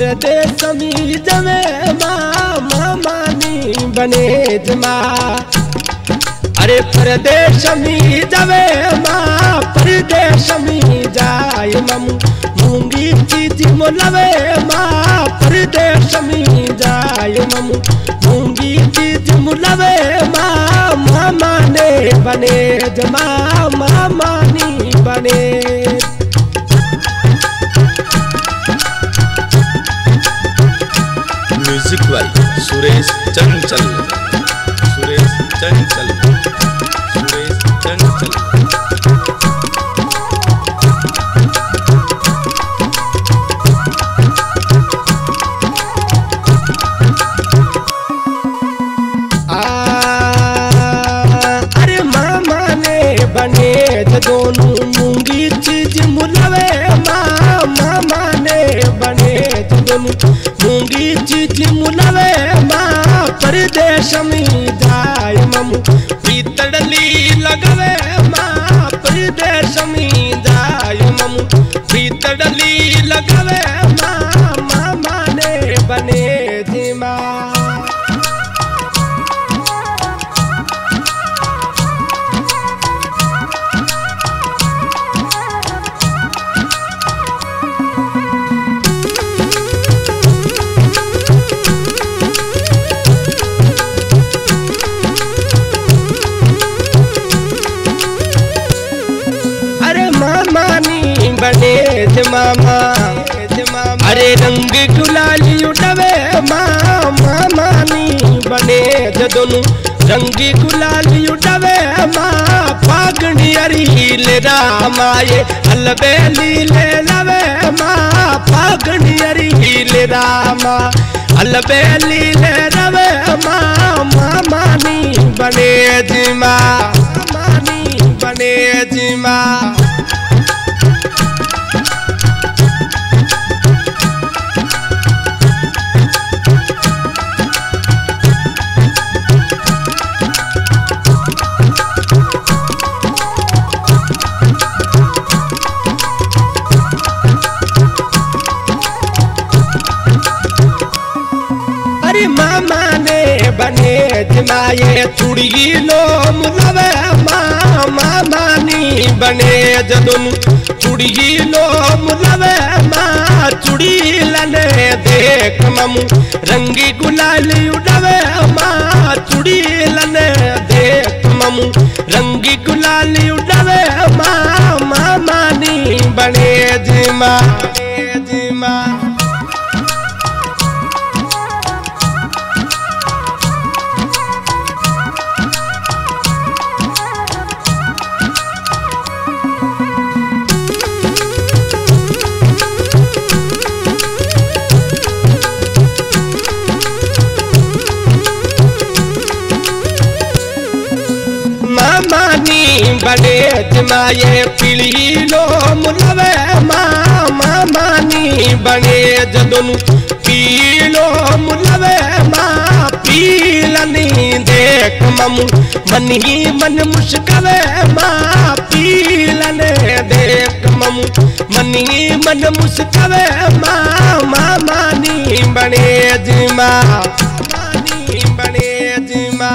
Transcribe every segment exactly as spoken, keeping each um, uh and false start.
परदेश में जमे माँ मामानी बने जमा। अरे परदेश में जमे माँ परदेश में जाय ममू मूंगी चीज मोलवे माँ परदेश में जाय ममू मूंगी चीज मोलवे माँ मामा ने बने जमा मामानी बने। म्यूजिक बाय सुरेश चंचल सुरेश चंचल सुरेश चंचल। अरे मामा ने बने दोनों मूंगी चीज मुलवे माँ मामा ने बने दोनों मूंगी चीज मुलवे माँ परदेश में जाय ममू पीतड़ली लगवे माँ परदेश में जाय ममू पीतड़ली लगवे माँ मामा ने बने जिमा। बने मामा अरे रंग गुलाली उड़वे माँ मामानी बने दोनों रंग गुलाली उड़वे माँ फागणी अरी ले रामाए अलबेली ले लवे माँ फागणी अरी ले रामा अलबेली ले रवे माँ मामानी बने जिमा मामानी बने जिमा। मामा ने बने जमाए चुड़ी लो मुलवे माँ मामानी बने जदुन चुड़ी लो मुलवे माँ चुड़ी लने देख ममू रंगी गुलाली उड़वे माँ चुड़ी लने देख ममू रंगी गुलाली उड़वे माँ मामानी बने जिमा जिमा। मामानी बने जमाए पीली लो मुलवे माँ मामानी बने जदुन पीलो मुलवे माँ पीलनी देख ममू मन ही मन मुश्कवे माँ पीलने देख ममू मन ही मन मुश्कवे माँ मामानी बने जिमा मामानी बने जिमा।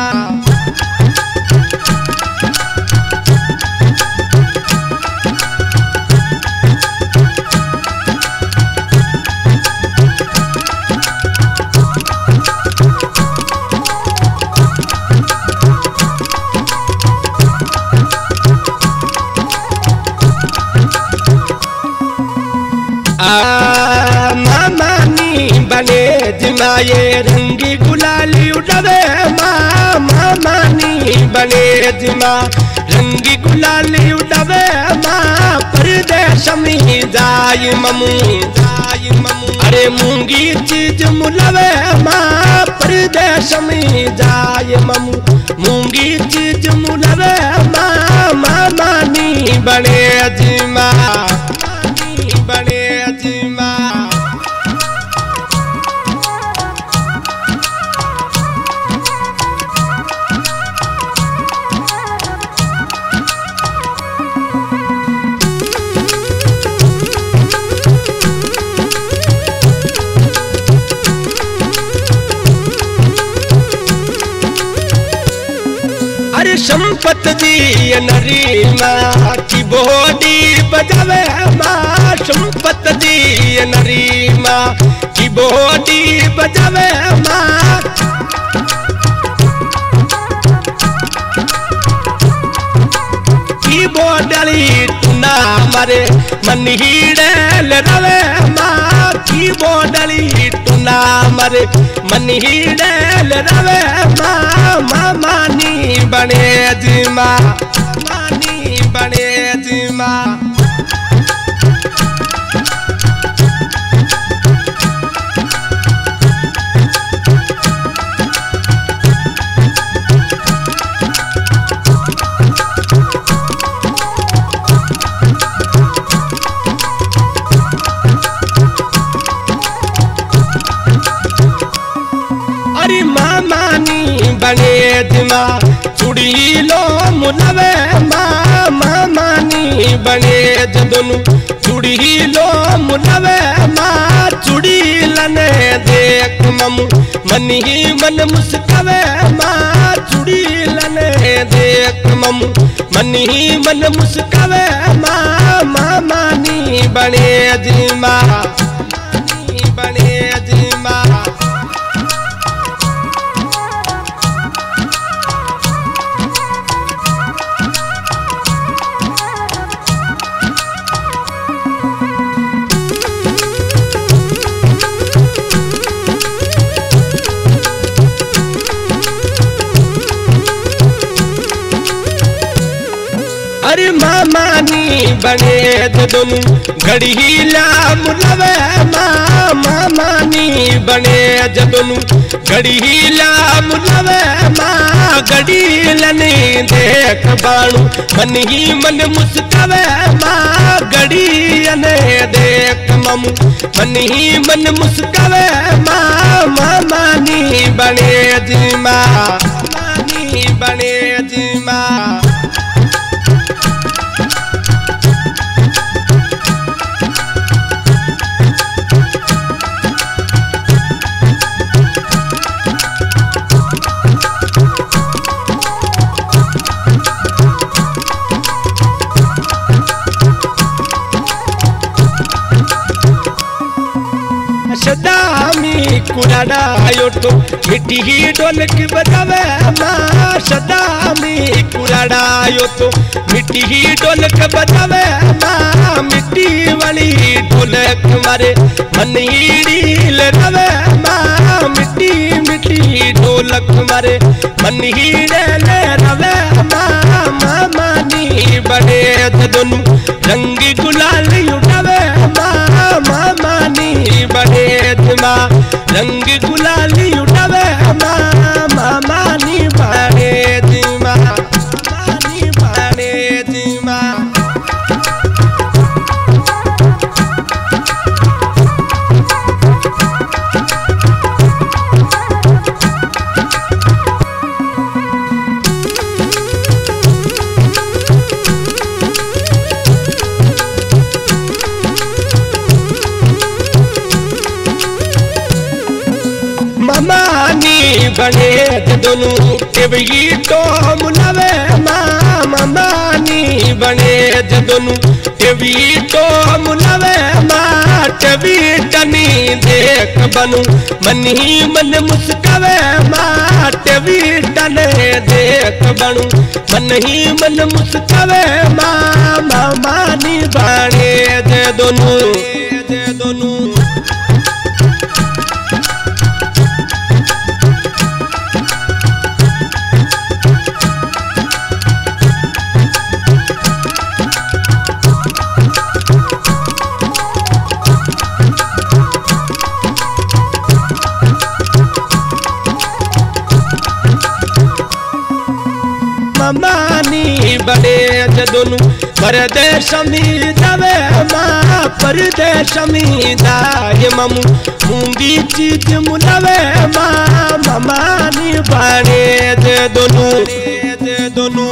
मामानी बने जमाए रंगी गुलाली उड़वे माँ मामानी बने जमा रंगी गुलाली उड़वे माँ परदेश में जाय ममू जाय ममू अरे मूंगी चीज मुलवे माँ परदेश में जाय ममू मूंगी चीज मुलवे माँ मामानी बने जिमा बने जिमा। अरे संपत जी नरी माँ की बोडी बजावे माँ संपत जी नरी माँ की बोडी बजावे माँ की बोडली टुना मारे मन हीड़े रवे माँ की बोडली टुना मारे मन हीड़े रवे माँ माँ मानी बने जी माँ मानी बने जी माँ बने दिमा चुड़ी लो मुनवे माँ माँ मानी बने जदोनु चुड़ी लो मुनवे माँ चुड़ी लने देख ममु मन ही मन मुस्कावे माँ चुड़ी लने देख ममु मन ही मन मुस्कावे माँ माँ मानी बने दिमा मानी बने दिमा अरे मामानी बने दोनों घड़ी ला मुलवे माँ मामानी बने दोनों घड़ी ला मुलवे माँ घड़ी लने देख बाणु मन ही मन मुस्कावे माँ घड़ी अने देख ममु मन ही मन मुस्कावे माँ मामानी बने जी माँ मानी बने जी माँ सदामी कुराड़ा आयोटो मिट्टी ही ढोलक बजावे माँ सदामी कुराड़ा आयोटो मिट्टी ही ढोलक बजावे माँ मिट्टी वाली ढोलक मारे मन ही डील रवे माँ मिट्टी मिट्टी ढोलक मारे मन ही डील रवे माँ माँ मानी बने दोनों रंगी गुलाल उठावे माँ माँ मानी बने माँ रंग गुलाली उठावे माँ माँ मानी बने माँ मानी बने माँ मानी बने दोनों टेबी तो मुलावे माँ मानी बने दोनों टेबी तो मुलावे माँ टेबी टनी देख बनू मन ही मन मुस्कावे माँ टेबी टने देख बनू मन ही मन मुस्कावे माँ माँ मानी बने दोनों दोनों मानी बड़े दोनों परदेश में जावे माँ परदेश में जाए ममु मूंगी चीज मुलावे माँ मानी बड़े दोनों दोनों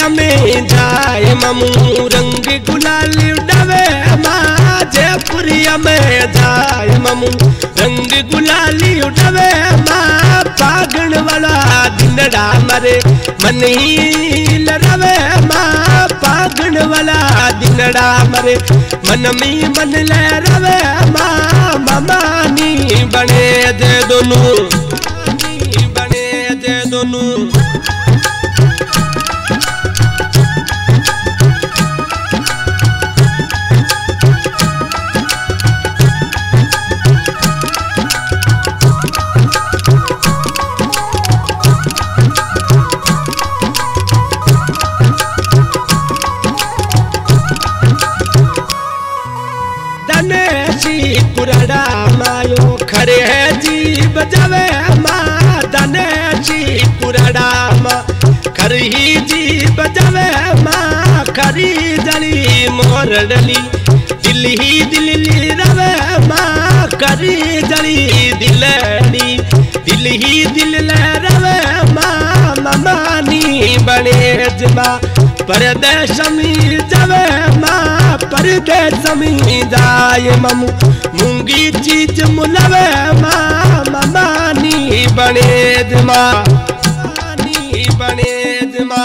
में जाए ममू रंग गुलाली उड़ावे माँ जयपुरिया में जाए ममू रंग गुलाली उड़ावे माँ फागण वाला दिनड़ा मरे मन ही लड़ावे माँ फागण वाला दिनड़ा मरे मन में मन लहरावे माँ मामानी बने दे दोनों बने दे दोनों कुराड़ा मायो खरे है जी बजावे माँ दनेशी कुराड़ा माँ खरी जी बजावे माँ खरी जली मोर डली दिल ही दिल्ली रवे माँ खरी जली दिलड़ी दिल ही दिल रवे माँ ममानी बने जमा परदेश में जावे माँ परदेश में जाए ममू मूंगी चीज मुलावे माँ ममानी बने जमा ममानी बने जमा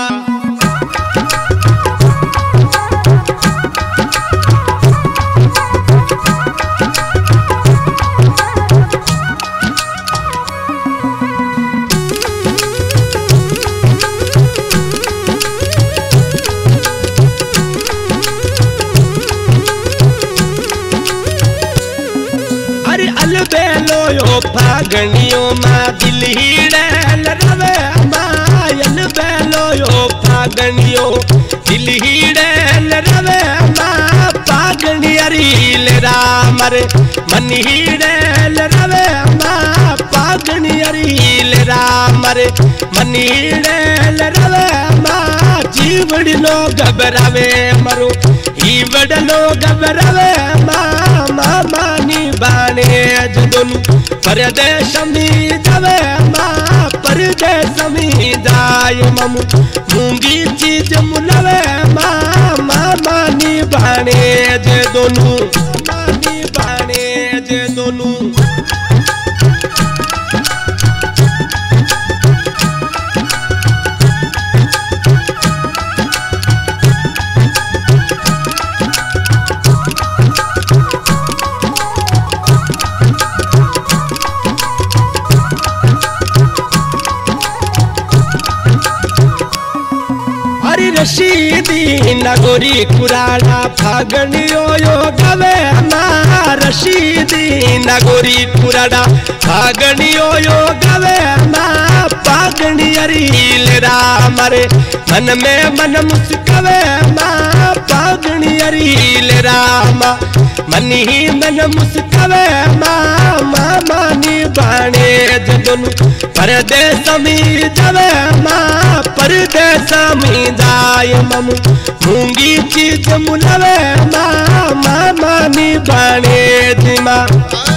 बेलो फागणियों माँ दिल ही डैल रवे मायन बेलो यो फागणियों दिल ही डैल रवे माँ फागणी अरील रामर मन ही डैल रवे माँ फागणी अरील रामर मन ही डैल रवे माँ जीवड़ लो घबरावे मरो ईवड़ लो घबरावे माँ मामानी बाणे दोनों परदेश में जावे माँ परदेश में जाए ममू मूंगी चीज मुलावे माँ मामानी बाणे जे दोनों मानी बाणे जे दोनों रशीदी नगोरी कुराड़ा फागणियो यो गवे माँ रशीदी नगोरी कुराड़ा फागणियो यो गवे माँ फागणी अरील रामरे मन में मन मुस्कवे माँ फागणी अरील रामा मन ही मन मुस्कवे माँ मामानी बाणे दोनों परदेश में जावे माँ परदेश में जाए ममू मूंगी चीज मुलावे माँ मामानी बाणे दिमा